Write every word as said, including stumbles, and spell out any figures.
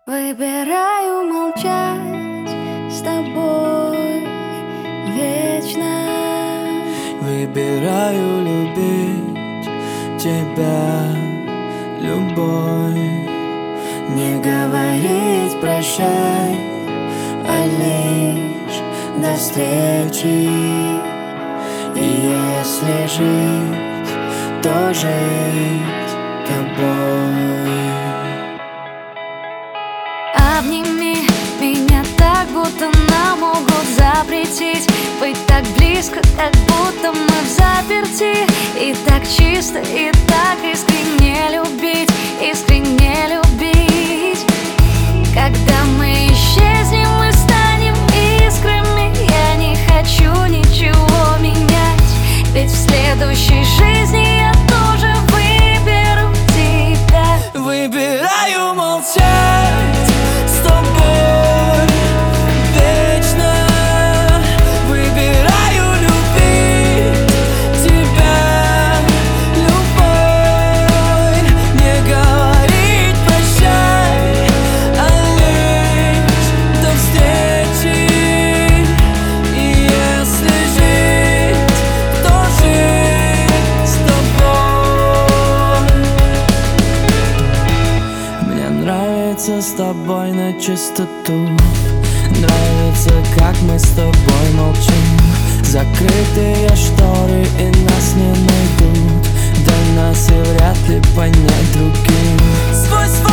Выбираю молчать с тобой вечно. Выбираю любить тебя, любовь. Не говорить прощай, а лишь до встречи. И если жить, то жить тобой. Обними меня так, будто нам могут запретить быть так близко, как будто мы в заперти. И так чисто, и так искренне любить, искренне любить. Когда мы исчезнем, мы станем искрами. Я не хочу ничего менять, ведь в следующей жизни я тоже выберу тебя. Выбираю молчать с тобой вечно. Выбираю любить тебя, любовь. Не говорить прощай, а лишь до встречи. И если жить, то жить с тобой. Мне нравится с тобой на чистоту. Нравится, как мы с тобой молчим. Закрытые шторы и нас не найдут. Да нас и вряд ли понять другим. Сквозь